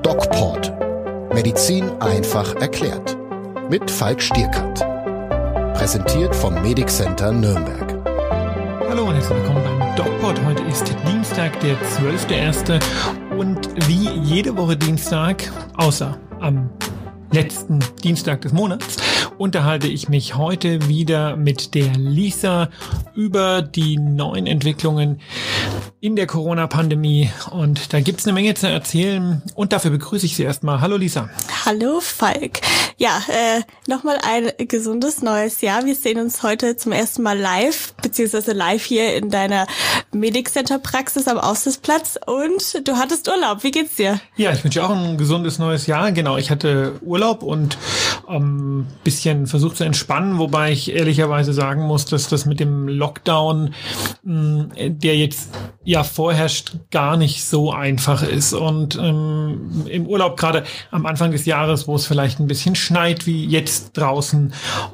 DocPort. Medizin einfach erklärt. Mit Falk Stierkant. Präsentiert vom Medic Center Nürnberg. Hallo und herzlich willkommen beim DocPort. Heute ist Dienstag, der 12.01. Und wie jede Woche Dienstag, außer am letzten Dienstag des Monats, unterhalte ich mich heute wieder mit der Lisa über die neuen Entwicklungen in der Corona-Pandemie. Und da gibt's eine Menge zu erzählen. Und dafür begrüße ich Sie erstmal. Hallo Lisa. Hallo Falk. Ja, nochmal ein gesundes neues Jahr. Wir sehen uns heute zum ersten Mal live, beziehungsweise live hier in deiner Medic Center Praxis am Aussichtsplatz. Und du hattest Urlaub. Wie geht's dir? Ja, ich wünsche auch ein gesundes neues Jahr. Genau, ich hatte Urlaub und bisschen versucht zu entspannen, wobei ich ehrlicherweise sagen muss, dass das mit dem Lockdown, der jetzt ja vorherrscht, gar nicht so einfach ist. Und im Urlaub, gerade am Anfang des Jahres, wo es vielleicht ein bisschen schneit wie jetzt draußen,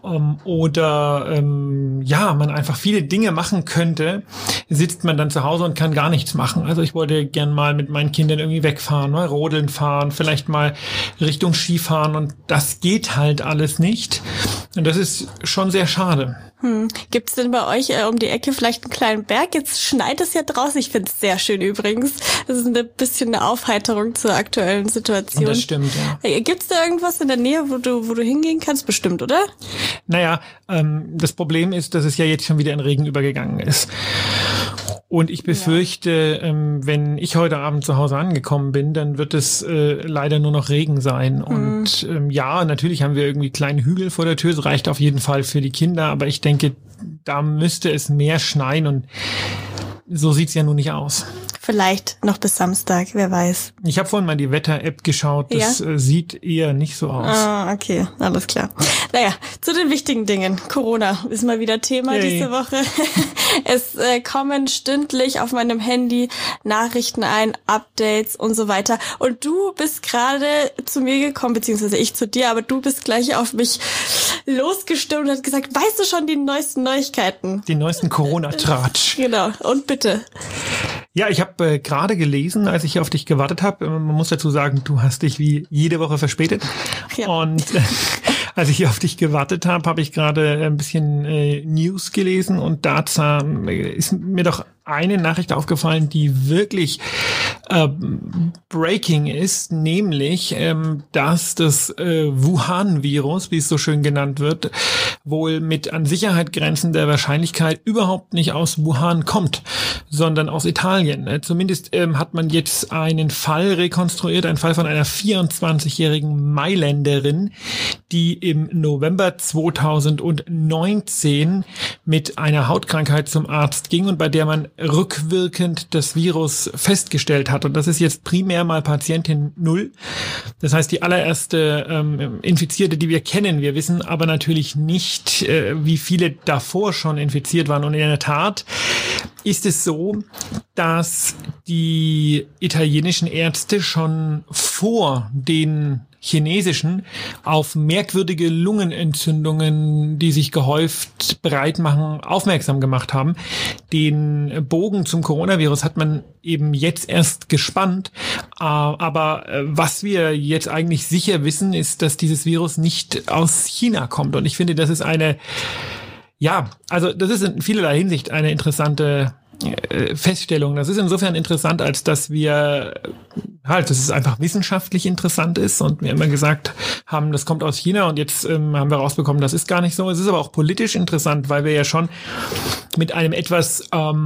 oder man einfach viele Dinge machen könnte, sitzt man dann zu Hause und kann gar nichts machen. Also ich wollte gern mal mit meinen Kindern irgendwie wegfahren, mal rodeln fahren, vielleicht mal Richtung Skifahren, und das geht halt alles nicht. Und das ist schon sehr schade. Gibt's denn bei euch um die Ecke vielleicht einen kleinen Berg? Jetzt schneit es ja draußen. Ich finde es sehr schön übrigens. Das ist ein bisschen eine Aufheiterung zur aktuellen Situation. Und das stimmt, ja. Gibt's da irgendwas in der Nähe, wo du hingehen kannst? Bestimmt, oder? Naja, das Problem ist, dass es ja jetzt schon wieder in Regen übergegangen ist. Und ich befürchte, wenn ich heute Abend zu Hause angekommen bin, dann wird es leider nur noch Regen sein. Und natürlich haben wir irgendwie kleine Hügel vor der Tür. Es reicht auf jeden Fall für die Kinder. Aber ich denke, da müsste es mehr schneien. Und so sieht's ja nun nicht aus. Vielleicht noch bis Samstag, wer weiß. Ich habe vorhin mal die Wetter-App geschaut. Das sieht eher nicht so aus. Ah, okay, alles klar. Naja, zu den wichtigen Dingen. Corona ist mal wieder Thema diese Woche. Es kommen stündlich auf meinem Handy Nachrichten ein, Updates und so weiter. Und du bist gerade zu mir gekommen, beziehungsweise ich zu dir, aber du bist gleich auf mich losgestürmt und hast gesagt, weißt du schon die neuesten Neuigkeiten? Die neuesten Corona-Tratsch. Genau, und bitte. Ja, ich habe gerade gelesen, als ich auf dich gewartet habe. Man muss dazu sagen, du hast dich wie jede Woche verspätet. Ja. Und als ich auf dich gewartet habe, habe ich gerade ein bisschen News gelesen, und da ist mir doch eine Nachricht aufgefallen, die wirklich breaking ist, nämlich, dass das Wuhan-Virus, wie es so schön genannt wird, wohl mit an Sicherheit grenzender Wahrscheinlichkeit überhaupt nicht aus Wuhan kommt, sondern aus Italien. Zumindest hat man jetzt einen Fall rekonstruiert, einen Fall von einer 24-jährigen Mailänderin, die im November 2019 mit einer Hautkrankheit zum Arzt ging und bei der man rückwirkend das Virus festgestellt hat. Und das ist jetzt primär mal Patientin 0. Das heißt, die allererste Infizierte, die wir kennen. Wir wissen aber natürlich nicht, wie viele davor schon infiziert waren. Und in der Tat ist es so, dass die italienischen Ärzte schon vor den chinesischen auf merkwürdige Lungenentzündungen, die sich gehäuft breit machen, aufmerksam gemacht haben. Den Bogen zum Coronavirus hat man eben jetzt erst gespannt. Aber was wir jetzt eigentlich sicher wissen, ist, dass dieses Virus nicht aus China kommt. Und ich finde, das ist das ist in vielerlei Hinsicht eine interessante Feststellung. Das ist insofern interessant, als dass dass es einfach wissenschaftlich interessant ist und wir immer gesagt haben, das kommt aus China, und jetzt haben wir rausbekommen, das ist gar nicht so. Es ist aber auch politisch interessant, weil wir ja schon mit einer etwas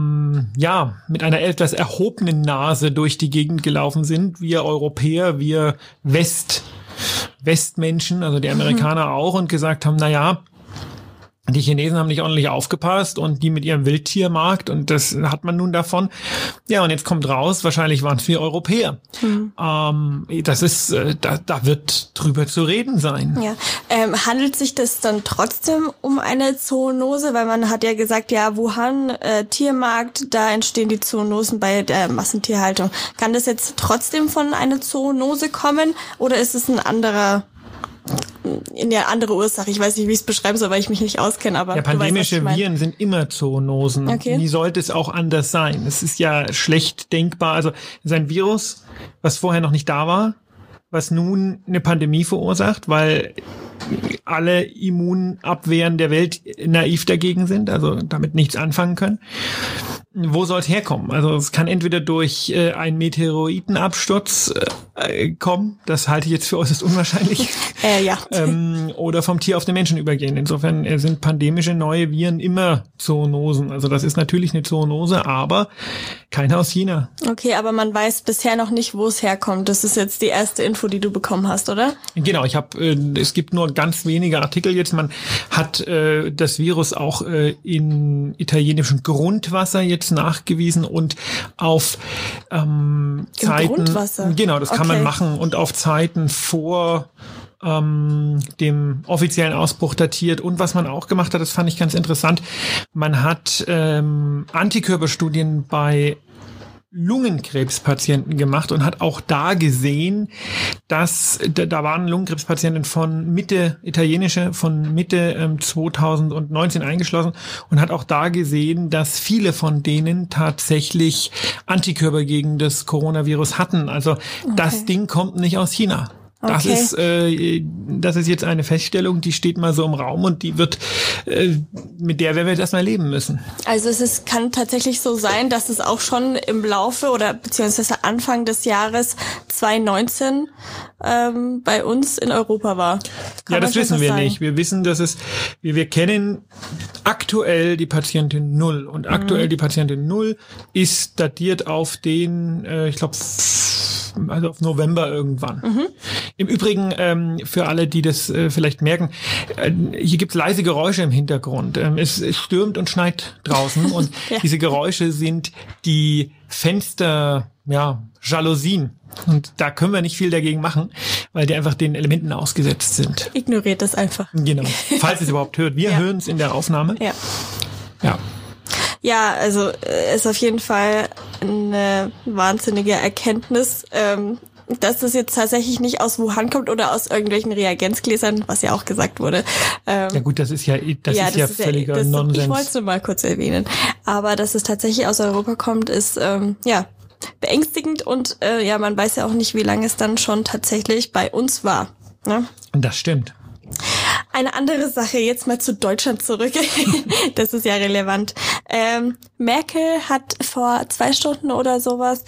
erhobenen Nase durch die Gegend gelaufen sind. Wir Europäer, wir Westmenschen, also die Amerikaner auch, und gesagt haben, die Chinesen haben nicht ordentlich aufgepasst und die mit ihrem Wildtiermarkt, und das hat man nun davon. Ja, und jetzt kommt raus, wahrscheinlich waren es wir Europäer. Das ist, da wird drüber zu reden sein. Ja, handelt sich das dann trotzdem um eine Zoonose? Weil man hat ja gesagt, ja, Wuhan, Tiermarkt, da entstehen die Zoonosen bei der Massentierhaltung. Kann das jetzt trotzdem von einer Zoonose kommen, oder ist es eine andere Ursache? Ich weiß nicht, wie ich es beschreiben soll, weil ich mich nicht auskenne, aber pandemische Viren sind immer Zoonosen. Okay. Wie sollte es auch anders sein? Es ist ja schlecht denkbar. Also es ist ein Virus, was vorher noch nicht da war, was nun eine Pandemie verursacht, weil alle Immunabwehren der Welt naiv dagegen sind, also damit nichts anfangen können. Wo soll es herkommen? Also es kann entweder durch einen Meteoritenabsturz kommen, das halte ich jetzt für äußerst unwahrscheinlich, ja. Oder vom Tier auf den Menschen übergehen. Insofern sind pandemische neue Viren immer Zoonosen. Also das ist natürlich eine Zoonose, aber keine aus China. Okay, aber man weiß bisher noch nicht, wo es herkommt. Das ist jetzt die erste Info, die du bekommen hast, oder? Genau, es gibt nur ganz wenige Artikel jetzt. Man hat das Virus auch in italienischem Grundwasser jetzt nachgewiesen und auf Zeiten. Grundwasser? Genau, das kann man machen und auf Zeiten vor dem offiziellen Ausbruch datiert. Und was man auch gemacht hat, das fand ich ganz interessant, man hat Antikörperstudien bei Lungenkrebspatienten gemacht und hat auch da gesehen, dass da waren Lungenkrebspatienten von Mitte 2019 eingeschlossen und hat auch da gesehen, dass viele von denen tatsächlich Antikörper gegen das Coronavirus hatten. Also das Ding kommt nicht aus China. Das ist jetzt eine Feststellung, die steht mal so im Raum und die wird, mit der werden wir jetzt erstmal leben müssen. Also kann tatsächlich so sein, dass es auch schon im Laufe oder beziehungsweise Anfang des Jahres 2019 bei uns in Europa war. Ja, das wissen wir nicht. Wir wissen, dass wir kennen aktuell die Patientin 0 und aktuell die Patientin 0 ist datiert auf den, ich glaube, also auf November irgendwann. Im Übrigen, für alle, die das vielleicht merken, hier gibt's leise Geräusche im Hintergrund. Es stürmt und schneit draußen und diese Geräusche sind die Fenster, Jalousien. Und da können wir nicht viel dagegen machen, weil die einfach den Elementen ausgesetzt sind. Ignoriert das einfach. Genau. Falls es überhaupt hört. Wir hören es in der Aufnahme. Ja. Ja. Ja, also ist auf jeden Fall eine wahnsinnige Erkenntnis, dass das jetzt tatsächlich nicht aus Wuhan kommt oder aus irgendwelchen Reagenzgläsern, was ja auch gesagt wurde. Ja gut, das ist ja völliger Nonsens. Ich wollte es nur mal kurz erwähnen. Aber dass es tatsächlich aus Europa kommt, ist beängstigend und man weiß ja auch nicht, wie lange es dann schon tatsächlich bei uns war. Ne? Das stimmt. Eine andere Sache, jetzt mal zu Deutschland zurück. Das ist ja relevant. Merkel hat vor 2 Stunden oder sowas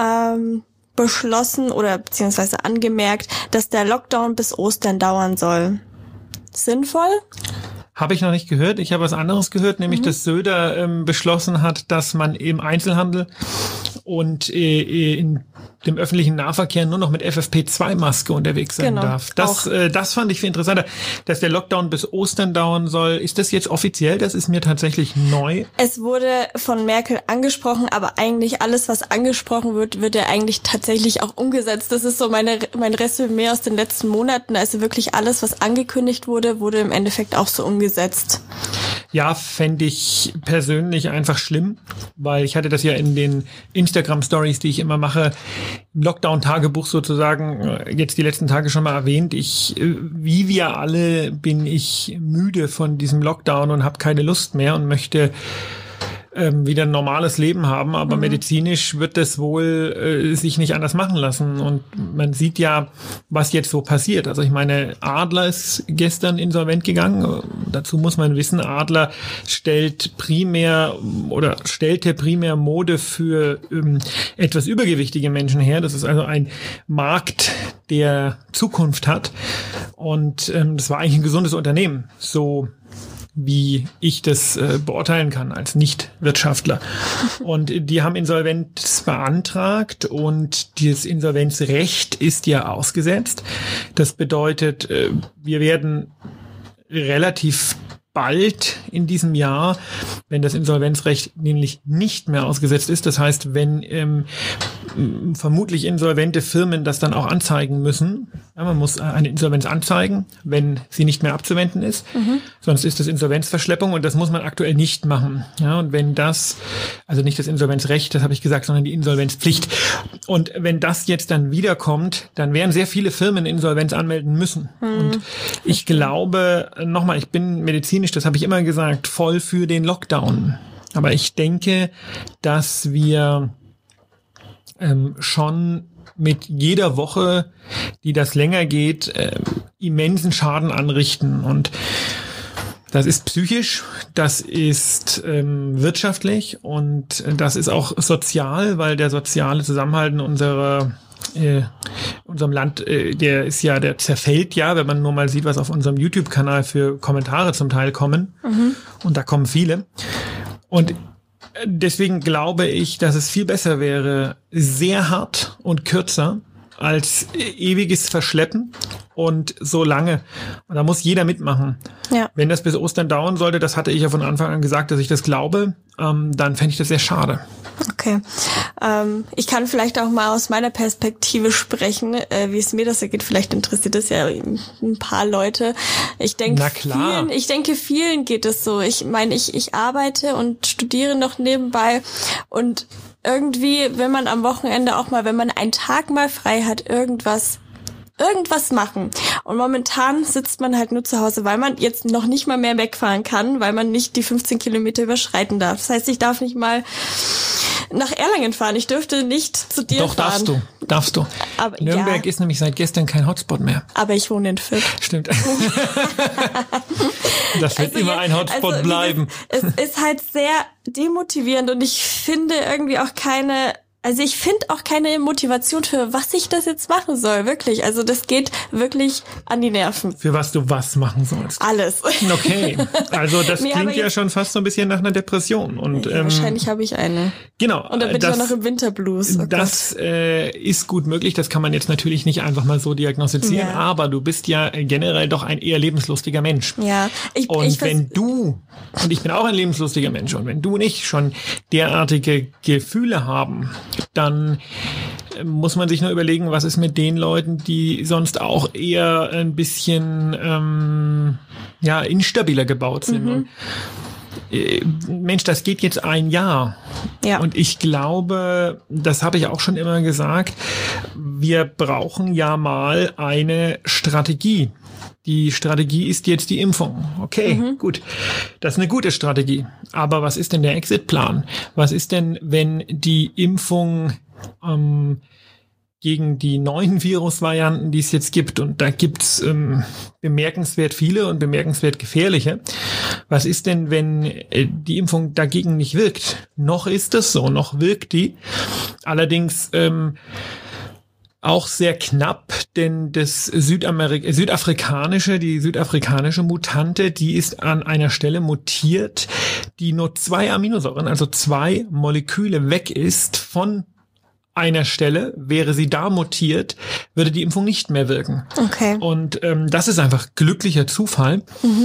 beschlossen oder beziehungsweise angemerkt, dass der Lockdown bis Ostern dauern soll. Sinnvoll? Habe ich noch nicht gehört. Ich habe was anderes gehört, nämlich dass Söder beschlossen hat, dass man im Einzelhandel und in dem öffentlichen Nahverkehr nur noch mit FFP2-Maske unterwegs sein darf. Das fand ich viel interessanter, dass der Lockdown bis Ostern dauern soll. Ist das jetzt offiziell? Das ist mir tatsächlich neu. Es wurde von Merkel angesprochen, aber eigentlich alles, was angesprochen wird ja eigentlich tatsächlich auch umgesetzt. Das ist so mein Resümee aus den letzten Monaten. Also wirklich alles, was angekündigt wurde im Endeffekt auch so umgesetzt. Ja, fände ich persönlich einfach schlimm, weil ich hatte das ja in den Instagram-Stories, die ich immer mache, im Lockdown-Tagebuch sozusagen jetzt die letzten Tage schon mal erwähnt. Wie wir alle, bin ich müde von diesem Lockdown und habe keine Lust mehr und möchte wieder ein normales Leben haben, aber medizinisch wird das wohl sich nicht anders machen lassen. Und man sieht ja, was jetzt so passiert. Also ich meine, Adler ist gestern insolvent gegangen. Dazu muss man wissen, Adler stellte primär Mode für etwas übergewichtige Menschen her. Das ist also ein Markt, der Zukunft hat. Und das war eigentlich ein gesundes Unternehmen. So wie ich das beurteilen kann als Nicht-Wirtschaftler. Und die haben Insolvenz beantragt und das Insolvenzrecht ist ja ausgesetzt. Das bedeutet, wir werden relativ bald in diesem Jahr, wenn das Insolvenzrecht nämlich nicht mehr ausgesetzt ist, das heißt, wenn vermutlich insolvente Firmen das dann auch anzeigen müssen. Ja, man muss eine Insolvenz anzeigen, wenn sie nicht mehr abzuwenden ist. Sonst ist das Insolvenzverschleppung und das muss man aktuell nicht machen. Ja, und wenn das, also nicht das Insolvenzrecht, das habe ich gesagt, sondern die Insolvenzpflicht. Und wenn das jetzt dann wiederkommt, dann werden sehr viele Firmen Insolvenz anmelden müssen. Und ich glaube, nochmal, ich bin medizinisch, das habe ich immer gesagt, voll für den Lockdown. Aber ich denke, dass wir schon mit jeder Woche, die das länger geht, immensen Schaden anrichten. Und das ist psychisch, das ist wirtschaftlich und das ist auch sozial, weil der soziale Zusammenhalt in unserem Land, der zerfällt ja, wenn man nur mal sieht, was auf unserem YouTube-Kanal für Kommentare zum Teil kommen. Und da kommen viele. Und deswegen glaube ich, dass es viel besser wäre, sehr hart und kürzer als ewiges Verschleppen und so lange. Und da muss jeder mitmachen. Ja. Wenn das bis Ostern dauern sollte, das hatte ich ja von Anfang an gesagt, dass ich das glaube, dann fände ich das sehr schade. Okay. Ich kann vielleicht auch mal aus meiner Perspektive sprechen, wie es mir das ergeht. Vielleicht interessiert es ja ein paar Leute. Ich denke, vielen geht es so. Ich meine, ich arbeite und studiere noch nebenbei und irgendwie will man am Wochenende auch mal, wenn man einen Tag mal frei hat, irgendwas machen. Und momentan sitzt man halt nur zu Hause, weil man jetzt noch nicht mal mehr wegfahren kann, weil man nicht die 15 Kilometer überschreiten darf. Das heißt, ich darf nicht mal nach Erlangen fahren. Ich dürfte nicht zu dir fahren. Doch, darfst du. Aber Nürnberg ist nämlich seit gestern kein Hotspot mehr. Aber ich wohne in Fürth. Stimmt. Das wird immer ein Hotspot bleiben. Es ist halt sehr demotivierend und ich finde irgendwie auch keine Motivation für was ich das jetzt machen soll, wirklich. Also das geht wirklich an die Nerven. Für was du was machen sollst? Alles. Okay, also das klingt ja schon fast so ein bisschen nach einer Depression. Und wahrscheinlich habe ich eine. Genau. Und dann bin ich auch noch im Winterblues. Oh das ist gut möglich, das kann man jetzt natürlich nicht einfach mal so diagnostizieren, aber du bist ja generell doch ein eher lebenslustiger Mensch. Ja. Ich bin auch ein lebenslustiger Mensch, und wenn du nicht schon derartige Gefühle haben, dann muss man sich nur überlegen, was ist mit den Leuten, die sonst auch eher ein bisschen instabiler gebaut sind. Und, Mensch, das geht jetzt ein Jahr. Ja. Und ich glaube, das habe ich auch schon immer gesagt, wir brauchen ja mal eine Strategie. Die Strategie ist jetzt die Impfung. Okay, gut. Das ist eine gute Strategie. Aber was ist denn der Exitplan? Was ist denn, wenn die Impfung gegen die neuen Virusvarianten, die es jetzt gibt, und da gibt's bemerkenswert viele und bemerkenswert gefährliche. Was ist denn, wenn die Impfung dagegen nicht wirkt? Noch ist es so, noch wirkt die. Allerdings auch sehr knapp, denn die südafrikanische Mutante, die ist an einer Stelle mutiert, die nur 2 Aminosäuren, also 2 Moleküle weg ist von einer Stelle. Wäre sie da mutiert, würde die Impfung nicht mehr wirken. Okay. Und das ist einfach glücklicher Zufall.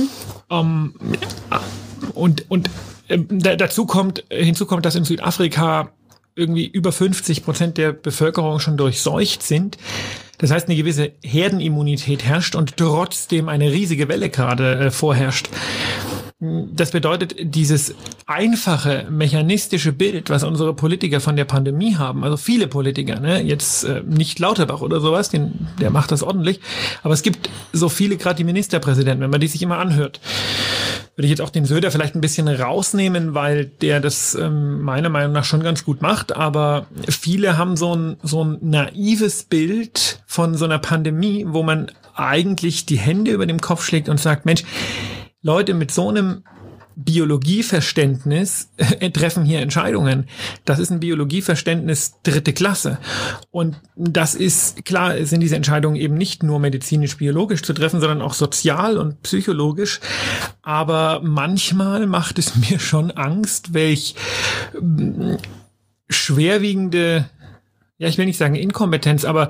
Hinzu kommt, dass in Südafrika irgendwie über 50% der Bevölkerung schon durchseucht sind. Das heißt, eine gewisse Herdenimmunität herrscht und trotzdem eine riesige Welle gerade vorherrscht. Das bedeutet, dieses einfache, mechanistische Bild, was unsere Politiker von der Pandemie haben, also viele Politiker, ne, jetzt nicht Lauterbach oder sowas, der macht das ordentlich, aber es gibt so viele, gerade die Ministerpräsidenten, wenn man die sich immer anhört, würde ich jetzt auch den Söder vielleicht ein bisschen rausnehmen, weil der das meiner Meinung nach schon ganz gut macht, aber viele haben so ein naives Bild von so einer Pandemie, wo man eigentlich die Hände über dem Kopf schlägt und sagt, Mensch, Leute mit so einem Biologieverständnis treffen hier Entscheidungen. Das ist ein Biologieverständnis 3. Klasse. Und das ist, klar, sind diese Entscheidungen eben nicht nur medizinisch-biologisch zu treffen, sondern auch sozial und psychologisch. Aber manchmal macht es mir schon Angst, welch schwerwiegende, ich will nicht sagen Inkompetenz, aber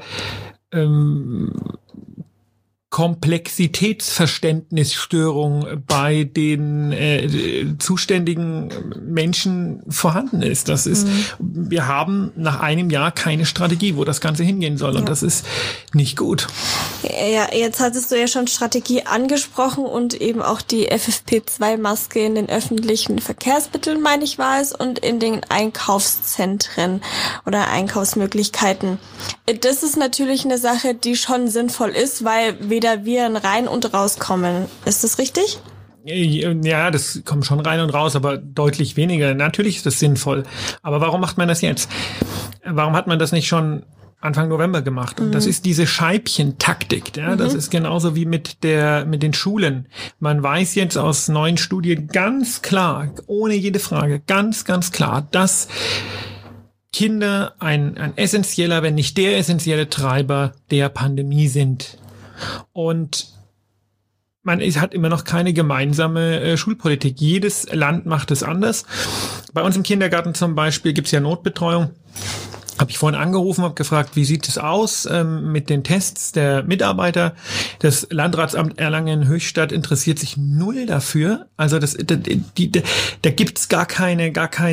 Komplexitätsverständnisstörung bei den zuständigen Menschen vorhanden ist. Das ist, wir haben nach einem Jahr keine Strategie, wo das Ganze hingehen soll. Und das ist nicht gut. Ja, jetzt hattest du ja schon Strategie angesprochen und eben auch die FFP2-Maske in den öffentlichen Verkehrsmitteln, meine ich, war es, und in den Einkaufszentren oder Einkaufsmöglichkeiten. Das ist natürlich eine Sache, die schon sinnvoll ist, weil weder Viren rein und rauskommen. Ist das richtig? Ja, das kommt schon rein und raus, aber deutlich weniger. Natürlich ist das sinnvoll. Aber warum macht man das jetzt? Warum hat man das nicht schon Anfang November gemacht? Und das ist diese Scheibchentaktik. Ja? Das ist genauso wie mit den Schulen. Man weiß jetzt aus neuen Studien ganz klar, ohne jede Frage, ganz, ganz klar, dass Kinder ein essentieller, wenn nicht der essentielle Treiber der Pandemie sind. Und man hat immer noch keine gemeinsame Schulpolitik. Jedes Land macht es anders. Bei uns im Kindergarten zum Beispiel gibt's ja Notbetreuung. Habe ich vorhin angerufen, habe gefragt, wie sieht es aus mit den Tests der Mitarbeiter. Das Landratsamt Erlangen-Höchstadt interessiert sich null dafür. Also da gibt's gar keine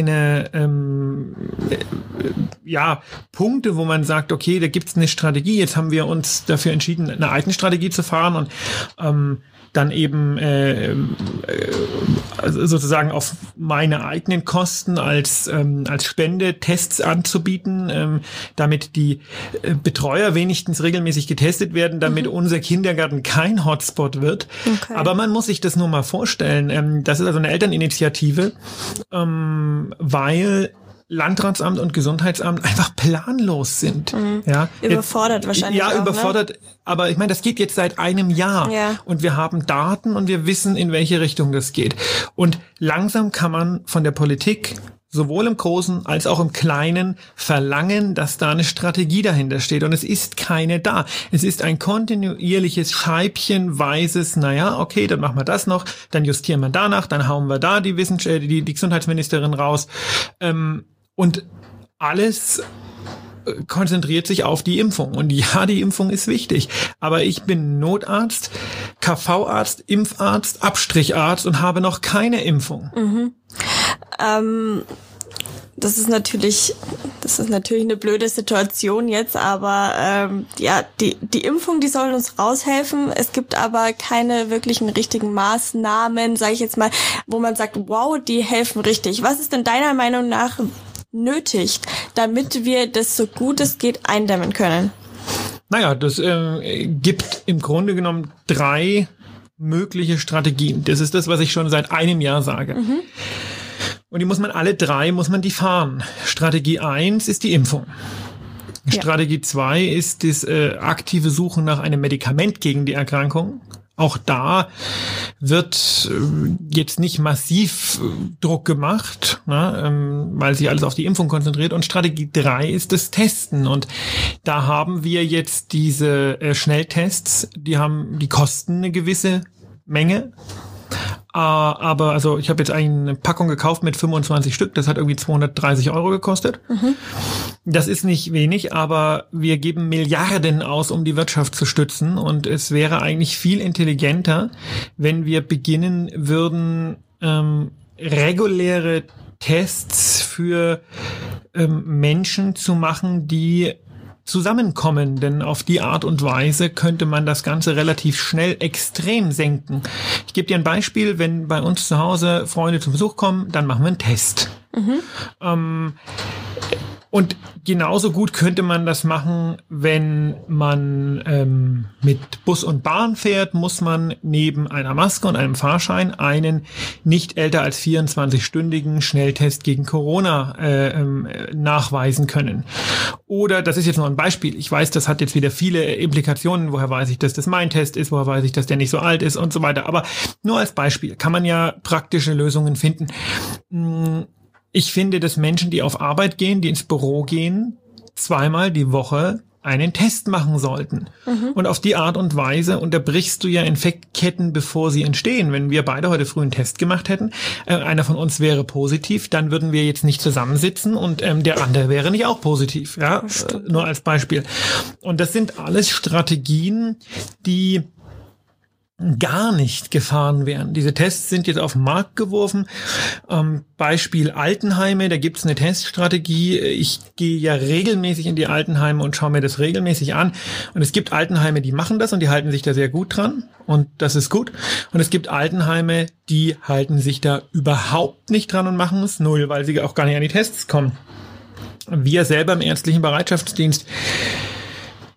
Punkte, wo man sagt, okay, da gibt's eine Strategie. Jetzt haben wir uns dafür entschieden, eine eigene Strategie zu fahren und dann eben sozusagen auf meine eigenen Kosten als Spende Tests anzubieten, damit die Betreuer wenigstens regelmäßig getestet werden, damit unser Kindergarten kein Hotspot wird. Okay. Aber man muss sich das nur mal vorstellen. Das ist also eine Elterninitiative, weil Landratsamt und Gesundheitsamt einfach planlos sind. Ja, überfordert wahrscheinlich. Ja, auch, überfordert. Ne? Aber ich meine, das geht jetzt seit einem Jahr. Ja. Und wir haben Daten und wir wissen, in welche Richtung das geht. Und langsam kann man von der Politik sowohl im Großen als auch im Kleinen verlangen, dass da eine Strategie dahinter steht. Und es ist keine da. Es ist ein kontinuierliches, scheibchenweises, naja, okay, dann machen wir das noch, dann justieren wir danach, dann hauen wir da die Gesundheitsministerin raus. Und alles konzentriert sich auf die Impfung. Und ja, die Impfung ist wichtig. Aber ich bin Notarzt, KV-Arzt, Impfarzt, Abstricharzt und habe noch keine Impfung. Das ist natürlich eine blöde Situation jetzt, aber die Impfung, die soll uns raushelfen. Es gibt aber keine wirklichen richtigen Maßnahmen, sage ich jetzt mal, wo man sagt, wow, die helfen richtig. Was ist denn deiner Meinung nach nötig, damit wir das so gut es geht eindämmen können? Naja, das gibt im Grunde genommen 3 mögliche Strategien. Das ist das, was ich schon seit einem Jahr sage. Und die alle 3 fahren. Strategie 1 ist die Impfung. Ja. Strategie 2 ist das aktive Suchen nach einem Medikament gegen die Erkrankung. Auch da wird jetzt nicht massiv Druck gemacht, ne, weil sich alles auf die Impfung konzentriert. Und Strategie 3 ist das Testen. Und da haben wir jetzt diese Schnelltests, die kosten eine gewisse Menge. Aber also ich habe jetzt eine Packung gekauft mit 25 Stück, das hat irgendwie 230 € gekostet. Das ist nicht wenig, aber wir geben Milliarden aus, um die Wirtschaft zu stützen, und es wäre eigentlich viel intelligenter, wenn wir beginnen würden, reguläre Tests für Menschen zu machen, die zusammenkommen, denn auf die Art und Weise könnte man das Ganze relativ schnell extrem senken. Ich gebe dir ein Beispiel: Wenn bei uns zu Hause Freunde zu Besuch kommen, dann machen wir einen Test. Und genauso gut könnte man das machen, wenn man mit Bus und Bahn fährt, muss man neben einer Maske und einem Fahrschein einen nicht älter als 24-stündigen Schnelltest gegen Corona nachweisen können. Oder, das ist jetzt nur ein Beispiel, ich weiß, das hat jetzt wieder viele Implikationen, woher weiß ich, dass das mein Test ist, woher weiß ich, dass der nicht so alt ist und so weiter, aber nur als Beispiel kann man ja praktische Lösungen finden. Ich finde, dass Menschen, die auf Arbeit gehen, die ins Büro gehen, 2-mal die Woche einen Test machen sollten. Und auf die Art und Weise unterbrichst du ja Infektketten, bevor sie entstehen. Wenn wir beide heute früh einen Test gemacht hätten, einer von uns wäre positiv, dann würden wir jetzt nicht zusammensitzen und der andere wäre nicht auch positiv. Ja, nur als Beispiel. Und das sind alles Strategien, die gar nicht gefahren werden. Diese Tests sind jetzt auf den Markt geworfen. Beispiel Altenheime, da gibt es eine Teststrategie. Ich gehe ja regelmäßig in die Altenheime und schaue mir das regelmäßig an. Und es gibt Altenheime, die machen das und die halten sich da sehr gut dran. Und das ist gut. Und es gibt Altenheime, die halten sich da überhaupt nicht dran und machen es null, weil sie auch gar nicht an die Tests kommen. Wir selber im ärztlichen Bereitschaftsdienst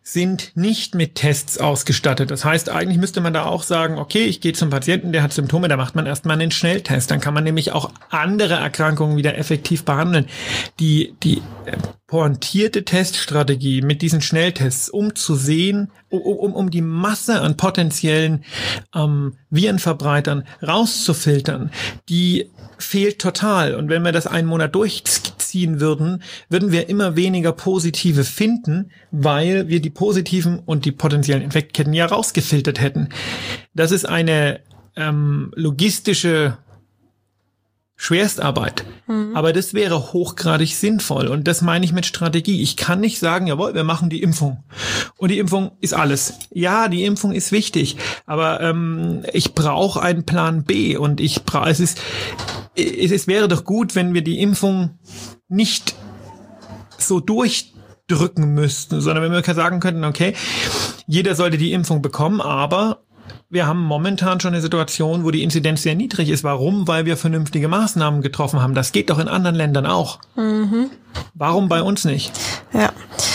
sind nicht mit Tests ausgestattet. Das heißt, eigentlich müsste man da auch sagen, okay, ich gehe zum Patienten, der hat Symptome, da macht man erstmal einen Schnelltest. Dann kann man nämlich auch andere Erkrankungen wieder effektiv behandeln. Die pointierte Teststrategie mit diesen Schnelltests, um zu sehen, um die Masse an potenziellen Virenverbreitern rauszufiltern, die fehlt total. Und wenn wir das einen Monat durchziehen würden wir immer weniger Positive finden, weil wir die positiven und die potenziellen Infektketten ja rausgefiltert hätten. Das ist eine logistische Schwerstarbeit. Aber das wäre hochgradig sinnvoll. Und das meine ich mit Strategie. Ich kann nicht sagen, jawohl, wir machen die Impfung. Und die Impfung ist alles. Ja, die Impfung ist wichtig. Aber ich brauche einen Plan B. Und es wäre doch gut, wenn wir die Impfung nicht so durchdrücken müssten, sondern wenn wir sagen könnten, okay, jeder sollte die Impfung bekommen, aber wir haben momentan schon eine Situation, wo die Inzidenz sehr niedrig ist. Warum? Weil wir vernünftige Maßnahmen getroffen haben. Das geht doch in anderen Ländern auch. Warum bei uns nicht? Ja.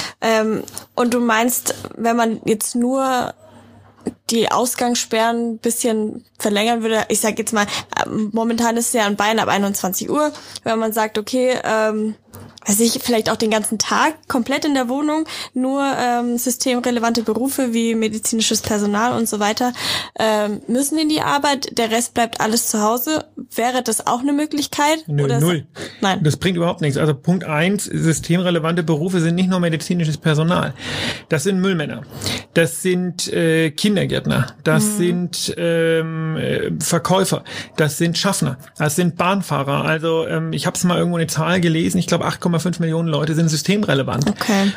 Und du meinst, wenn man jetzt nur die Ausgangssperren ein bisschen verlängern würde, ich sag jetzt mal, momentan ist es ja an Bayern ab 21 Uhr, wenn man sagt, okay, vielleicht auch den ganzen Tag komplett in der Wohnung, nur systemrelevante Berufe wie medizinisches Personal und so weiter müssen in die Arbeit, der Rest bleibt alles zu Hause. Wäre das auch eine Möglichkeit? Null. Nein. Das bringt überhaupt nichts. Also Punkt 1, systemrelevante Berufe sind nicht nur medizinisches Personal. Das sind Müllmänner. Das sind Kindergärtner. Das sind Verkäufer. Das sind Schaffner. Das sind Bahnfahrer. Also ich habe es mal irgendwo eine Zahl gelesen. Ich glaube 8,5 Millionen Leute sind systemrelevant. Okay.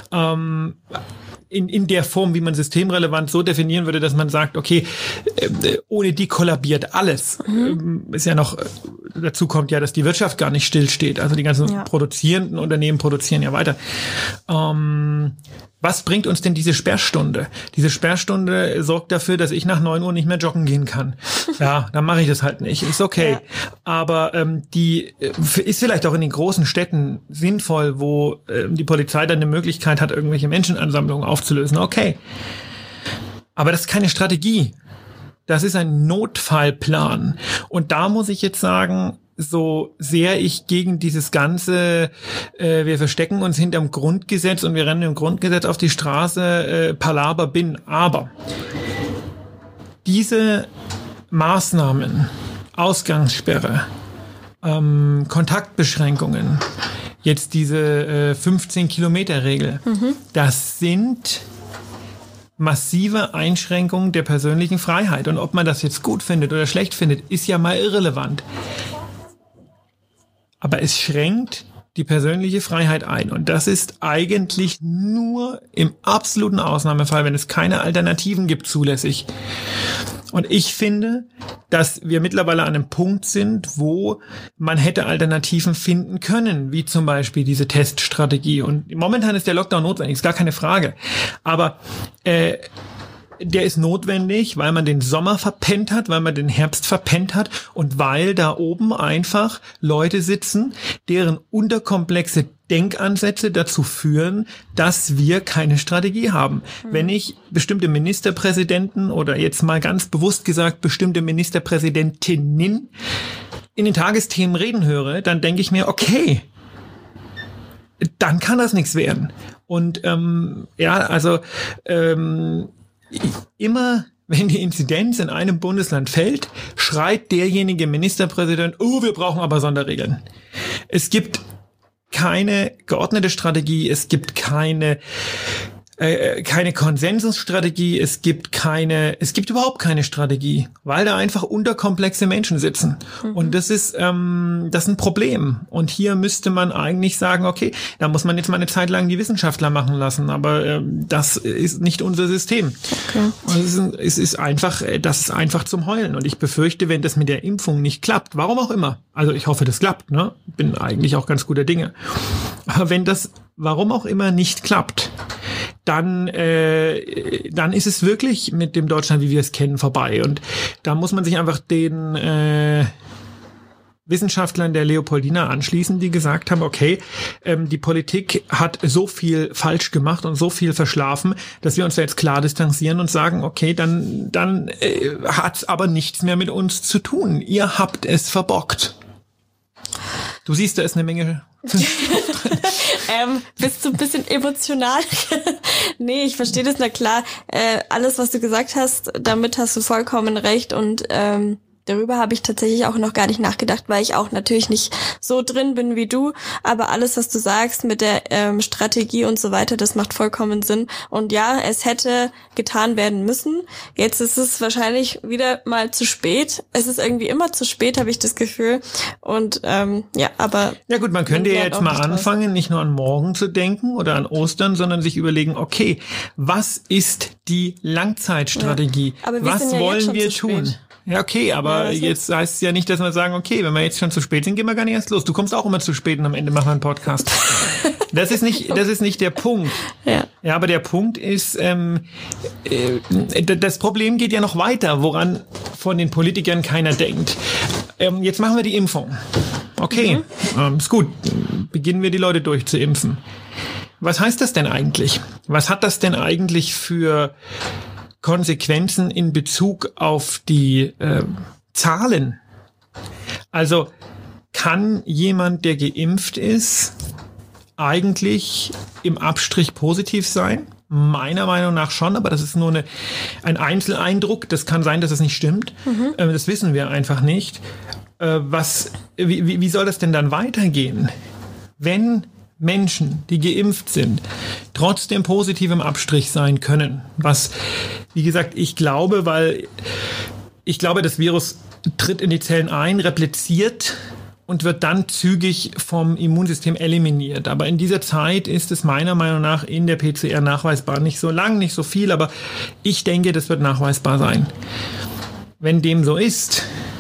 In der Form, wie man systemrelevant so definieren würde, dass man sagt, okay, ohne die kollabiert alles. Ist ja noch, dazu kommt ja, dass die Wirtschaft gar nicht stillsteht. Also die ganzen produzierenden Unternehmen produzieren ja weiter. Was bringt uns denn diese Sperrstunde? Diese Sperrstunde sorgt dafür, dass ich nach 9 Uhr nicht mehr joggen gehen kann. Ja, dann mache ich das halt nicht. Ist okay. Ja. Aber die ist vielleicht auch in den großen Städten sinnvoll, wo die Polizei dann eine Möglichkeit hat, irgendwelche Menschenansammlungen aufzulösen. Okay. Aber das ist keine Strategie. Das ist ein Notfallplan. Und da muss ich jetzt sagen, so sehr ich gegen dieses ganze, wir verstecken uns hinterm Grundgesetz und wir rennen im Grundgesetz auf die Straße, Palaver bin. Aber diese Maßnahmen, Ausgangssperre, Kontaktbeschränkungen, jetzt diese 15-Kilometer-Regel, das sind massive Einschränkungen der persönlichen Freiheit. Und ob man das jetzt gut findet oder schlecht findet, ist ja mal irrelevant. Aber es schränkt die persönliche Freiheit ein. Und das ist eigentlich nur im absoluten Ausnahmefall, wenn es keine Alternativen gibt, zulässig. Und ich finde, dass wir mittlerweile an einem Punkt sind, wo man hätte Alternativen finden können, wie zum Beispiel diese Teststrategie. Und momentan ist der Lockdown notwendig, ist gar keine Frage. Aber der ist notwendig, weil man den Sommer verpennt hat, weil man den Herbst verpennt hat und weil da oben einfach Leute sitzen, deren unterkomplexe Denkansätze dazu führen, dass wir keine Strategie haben. Wenn ich bestimmte Ministerpräsidenten oder jetzt mal ganz bewusst gesagt bestimmte Ministerpräsidentinnen in den Tagesthemen reden höre, dann denke ich mir, okay, dann kann das nichts werden. Und immer wenn die Inzidenz in einem Bundesland fällt, schreit derjenige Ministerpräsident, wir brauchen aber Sonderregeln. Es gibt keine geordnete Strategie, es gibt keine Konsensusstrategie, es gibt überhaupt keine Strategie, weil da einfach unterkomplexe Menschen sitzen. Und das ist ein Problem. Und hier müsste man eigentlich sagen, okay, da muss man jetzt mal eine Zeit lang die Wissenschaftler machen lassen, aber das ist nicht unser System. Okay. Und das ist einfach zum Heulen. Und ich befürchte, wenn das mit der Impfung nicht klappt, warum auch immer, also ich hoffe, das klappt, ne? Bin eigentlich auch ganz guter Dinge. Aber wenn das, warum auch immer, nicht klappt, dann ist es wirklich mit dem Deutschland, wie wir es kennen, vorbei. Und da muss man sich einfach den Wissenschaftlern der Leopoldina anschließen, die gesagt haben, okay, die Politik hat so viel falsch gemacht und so viel verschlafen, dass wir uns da jetzt klar distanzieren und sagen, okay, dann hat's aber nichts mehr mit uns zu tun. Ihr habt es verbockt. Du siehst, da ist eine Menge... Bist du ein bisschen emotional? Nee, ich verstehe das, na klar. Alles, was du gesagt hast, damit hast du vollkommen recht und darüber habe ich tatsächlich auch noch gar nicht nachgedacht, weil ich auch natürlich nicht so drin bin wie du. Aber alles, was du sagst mit der Strategie und so weiter, das macht vollkommen Sinn. Und ja, es hätte getan werden müssen. Jetzt ist es wahrscheinlich wieder mal zu spät. Es ist irgendwie immer zu spät, habe ich das Gefühl. Und ja, aber... Ja gut, man könnte ja jetzt mal anfangen, nicht nur an morgen zu denken oder an Ostern, sondern sich überlegen, okay, was ist die Langzeitstrategie? Ja, aber was sind ja wollen jetzt schon wir zu tun? Spät. Ja, okay, aber jetzt heißt es ja nicht, dass wir sagen, okay, wenn wir jetzt schon zu spät sind, gehen wir gar nicht erst los. Du kommst auch immer zu spät und am Ende machen wir einen Podcast. Das ist nicht der Punkt. Ja, aber der Punkt ist, das Problem geht ja noch weiter, woran von den Politikern keiner denkt. Jetzt machen wir die Impfung. Okay, ist gut. Beginnen wir die Leute durchzuimpfen. Was heißt das denn eigentlich? Was hat das denn eigentlich für Konsequenzen in Bezug auf die Zahlen? Also kann jemand, der geimpft ist, eigentlich im Abstrich positiv sein? Meiner Meinung nach schon, aber das ist nur ein Einzeleindruck. Das kann sein, dass es nicht stimmt. Das wissen wir einfach nicht. Wie soll das denn dann weitergehen, wenn Menschen, die geimpft sind, trotzdem positiv im Abstrich sein können? Was, wie gesagt, ich glaube, das Virus tritt in die Zellen ein, repliziert und wird dann zügig vom Immunsystem eliminiert. Aber in dieser Zeit ist es meiner Meinung nach in der PCR nachweisbar. Nicht so lang, nicht so viel, aber ich denke, das wird nachweisbar sein. Wenn dem so ist,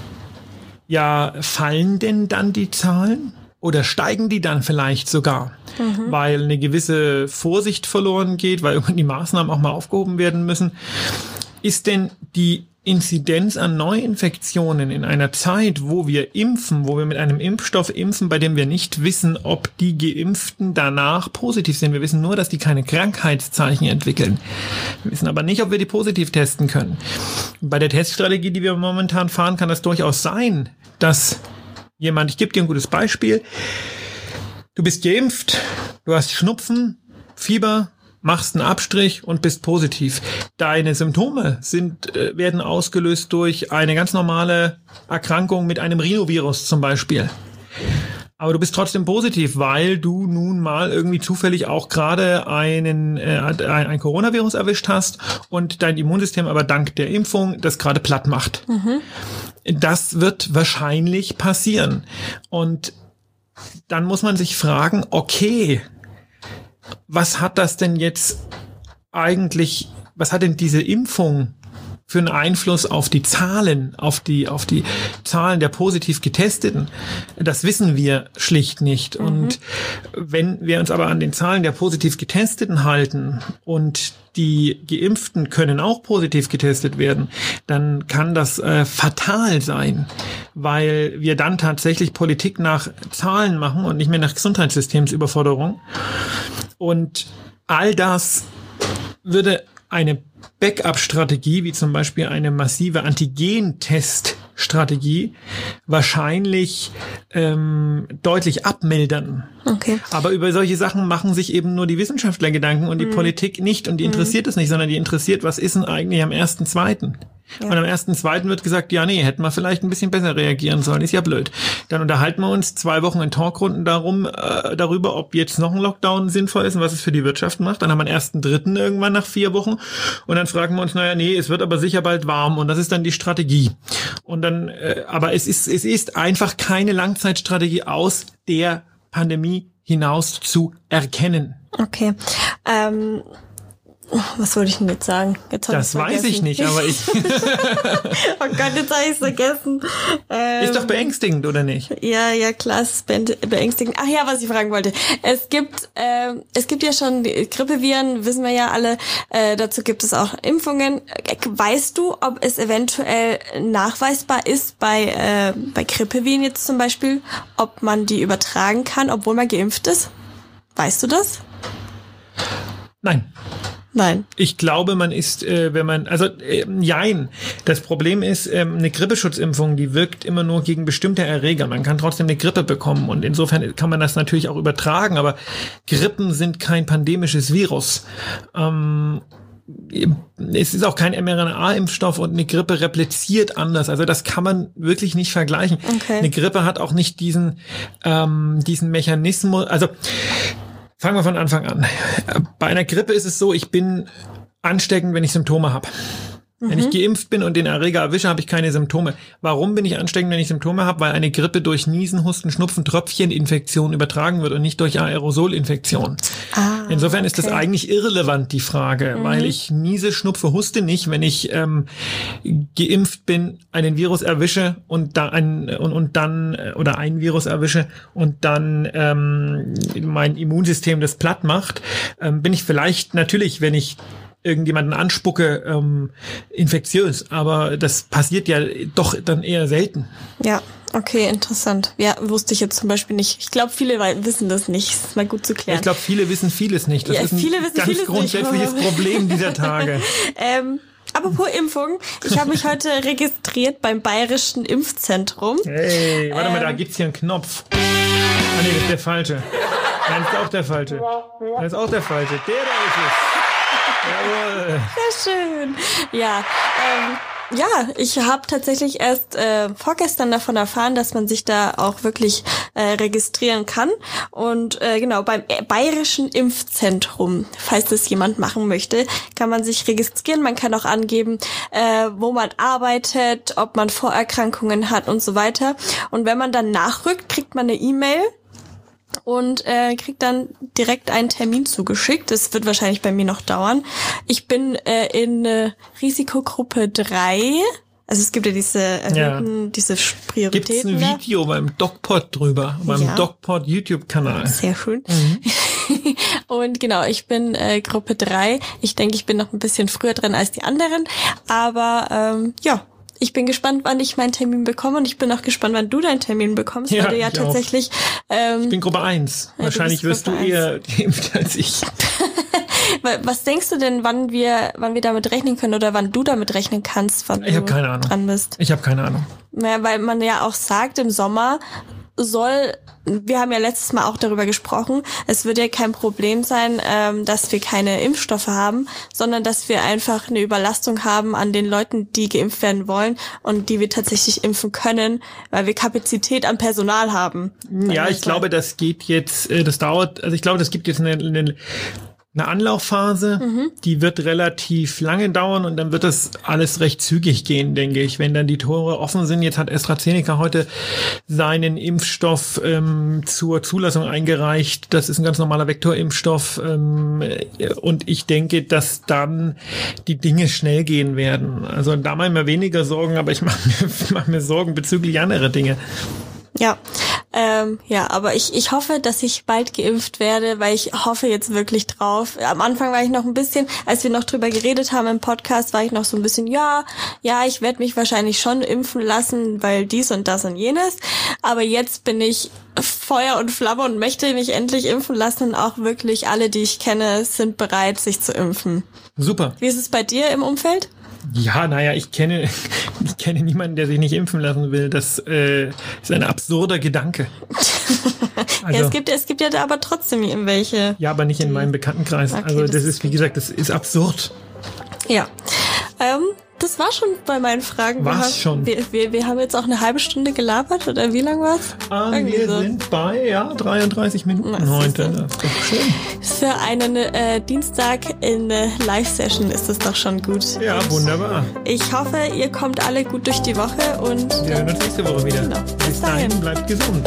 ja, fallen denn dann die Zahlen? Oder steigen die dann vielleicht sogar, weil eine gewisse Vorsicht verloren geht, weil irgendwann die Maßnahmen auch mal aufgehoben werden müssen? Ist denn die Inzidenz an Neuinfektionen in einer Zeit, wo wir impfen, wo wir mit einem Impfstoff impfen, bei dem wir nicht wissen, ob die Geimpften danach positiv sind? Wir wissen nur, dass die keine Krankheitszeichen entwickeln. Wir wissen aber nicht, ob wir die positiv testen können. Bei der Teststrategie, die wir momentan fahren, kann das durchaus sein, dass jemand, ich gebe dir ein gutes Beispiel, du bist geimpft, du hast Schnupfen, Fieber, machst einen Abstrich und bist positiv. Deine Symptome werden ausgelöst durch eine ganz normale Erkrankung mit einem Rhinovirus zum Beispiel. Aber du bist trotzdem positiv, weil du nun mal irgendwie zufällig auch gerade ein Coronavirus erwischt hast und dein Immunsystem aber dank der Impfung das gerade platt macht. Das wird wahrscheinlich passieren. Und dann muss man sich fragen, okay, was hat das denn jetzt eigentlich, was hat denn diese Impfung für einen Einfluss auf die Zahlen, auf die Zahlen der positiv Getesteten? Das wissen wir schlicht nicht. Und wenn wir uns aber an den Zahlen der positiv Getesteten halten und die Geimpften können auch positiv getestet werden, dann kann das fatal sein, weil wir dann tatsächlich Politik nach Zahlen machen und nicht mehr nach Gesundheitssystemsüberforderung. Und all das würde eine Backup-Strategie, wie zum Beispiel eine massive Antigen-Test-Strategie, wahrscheinlich deutlich abmildern. Okay. Aber über solche Sachen machen sich eben nur die Wissenschaftler Gedanken und die Politik nicht. Und die interessiert es nicht, sondern die interessiert, was ist denn eigentlich am 1.2.? Ja. Und am 1.2. wird gesagt, ja, nee, hätten wir vielleicht ein bisschen besser reagieren sollen, ist ja blöd. Dann unterhalten wir uns 2 Wochen in Talkrunden darüber, ob jetzt noch ein Lockdown sinnvoll ist und was es für die Wirtschaft macht. Dann haben wir den 1.3. irgendwann nach 4 Wochen und dann fragen wir uns, naja, nee, es wird aber sicher bald warm und das ist dann die Strategie. Und dann, aber es ist einfach keine Langzeitstrategie aus der Pandemie hinaus zu erkennen. Okay. Was wollte ich denn jetzt sagen? Das weiß ich nicht, aber ich... Oh Gott, jetzt habe ich es vergessen. Ist doch beängstigend, oder nicht? Ja, klar, es ist beängstigend. Ach ja, was ich fragen wollte. Es gibt ja schon Grippeviren, wissen wir ja alle. Dazu gibt es auch Impfungen. Weißt du, ob es eventuell nachweisbar ist bei Grippeviren jetzt zum Beispiel, ob man die übertragen kann, obwohl man geimpft ist? Weißt du das? Nein. Ich glaube, man ist, jein. Das Problem ist, eine Grippeschutzimpfung, die wirkt immer nur gegen bestimmte Erreger. Man kann trotzdem eine Grippe bekommen und insofern kann man das natürlich auch übertragen, aber Grippen sind kein pandemisches Virus. Es ist auch kein mRNA-Impfstoff und eine Grippe repliziert anders. Also das kann man wirklich nicht vergleichen. Okay. Eine Grippe hat auch nicht diesen Mechanismus, also fangen wir von Anfang an. Bei einer Grippe ist es so, ich bin ansteckend, wenn ich Symptome habe. Wenn ich geimpft bin und den Erreger erwische, habe ich keine Symptome. Warum bin ich ansteckend, wenn ich Symptome habe? Weil eine Grippe durch Niesen, Husten, Schnupfen, Tröpfcheninfektion übertragen wird und nicht durch Aerosolinfektion. Insofern ist das eigentlich irrelevant, die Frage, weil ich niese, schnupfe, huste nicht, wenn ich geimpft bin, einen Virus erwische und ein Virus erwische und dann mein Immunsystem das platt macht, bin ich vielleicht natürlich, wenn ich irgendjemanden anspucke, infektiös, aber das passiert ja doch dann eher selten. Ja, okay, interessant. Ja, wusste ich jetzt zum Beispiel nicht. Ich glaube, viele wissen das nicht. Das ist mal gut zu klären. Ich glaube, viele wissen vieles nicht. Das ist ein ganz grundsätzliches Problem dieser Tage. Apropos Impfung, ich habe mich heute registriert beim Bayerischen Impfzentrum. Hey, warte mal, da gibt's hier einen Knopf. Ah nee, das ist der falsche. Nein, das ist auch der falsche. Das ist auch der falsche. Der da ist es. Jawohl. Sehr schön. Ja, ich habe tatsächlich erst vorgestern davon erfahren, dass man sich da auch wirklich registrieren kann. Und genau, beim Bayerischen Impfzentrum, falls das jemand machen möchte, kann man sich registrieren. Man kann auch angeben, wo man arbeitet, ob man Vorerkrankungen hat und so weiter. Und wenn man dann nachrückt, kriegt man eine E-Mail und kriegt dann direkt einen Termin zugeschickt. Das wird wahrscheinlich bei mir noch dauern. Ich bin in Risikogruppe 3. Also es gibt ja diese Prioritäten. Gibt's ein Video beim DocPod drüber, beim DocPod YouTube-Kanal. Sehr schön. Und genau, ich bin Gruppe 3. Ich denke, ich bin noch ein bisschen früher dran als die anderen. Aber ich bin gespannt, wann ich meinen Termin bekomme und ich bin auch gespannt, wann du deinen Termin bekommst, weil du ja tatsächlich... ich bin Gruppe 1. Wahrscheinlich wirst du eher geimpft als ich. Was denkst du denn, wann wir damit rechnen können oder wann du damit rechnen kannst, wann du dran bist? Ich habe keine Ahnung. Ja, weil man ja auch sagt, im Sommer wir haben ja letztes Mal auch darüber gesprochen, es wird ja kein Problem sein, dass wir keine Impfstoffe haben, sondern dass wir einfach eine Überlastung haben an den Leuten, die geimpft werden wollen und die wir tatsächlich impfen können, weil wir Kapazität an Personal haben. Ja, ich glaube, das geht jetzt, das dauert, also ich glaube, das gibt jetzt eine Anlaufphase, die wird relativ lange dauern und dann wird das alles recht zügig gehen, denke ich. Wenn dann die Tore offen sind, jetzt hat AstraZeneca heute seinen Impfstoff zur Zulassung eingereicht. Das ist ein ganz normaler Vektorimpfstoff und ich denke, dass dann die Dinge schnell gehen werden. Also da mache ich mir weniger Sorgen, aber ich mache mir Sorgen bezüglich anderer Dinge. Ja, aber ich hoffe, dass ich bald geimpft werde, weil ich hoffe jetzt wirklich drauf. Am Anfang war ich noch ein bisschen, als wir noch drüber geredet haben im Podcast, war ich noch so ein bisschen, ich werde mich wahrscheinlich schon impfen lassen, weil dies und das und jenes. Aber jetzt bin ich Feuer und Flamme und möchte mich endlich impfen lassen und auch wirklich alle, die ich kenne, sind bereit, sich zu impfen. Super. Wie ist es bei dir im Umfeld? Ja, ich kenne niemanden, der sich nicht impfen lassen will. Das ist ein absurder Gedanke. Also, ja, es gibt ja da aber trotzdem irgendwelche. Ja, aber nicht in meinem Bekanntenkreis. Okay, also das ist, wie gesagt, das ist absurd. Ja. Das war schon bei meinen Fragen. War's schon? Wir haben jetzt auch eine halbe Stunde gelabert, oder wie lang war's? Wir sind bei 33 Minuten heute. Das ist doch schön. Für einen Dienstag in Live-Session ist das doch schon gut. Ja, wunderbar. Ich hoffe, ihr kommt alle gut durch die Woche und wir hören uns nächste Woche wieder. Genau. Bis dahin, bleibt gesund.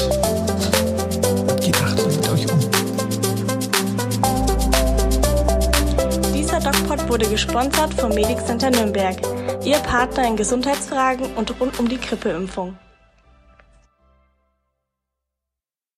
Geht achtsam mit euch um. Dieser DocPod wurde gesponsert vom Medic Center Nürnberg, Ihr Partner in Gesundheitsfragen und rund um die Grippeimpfung.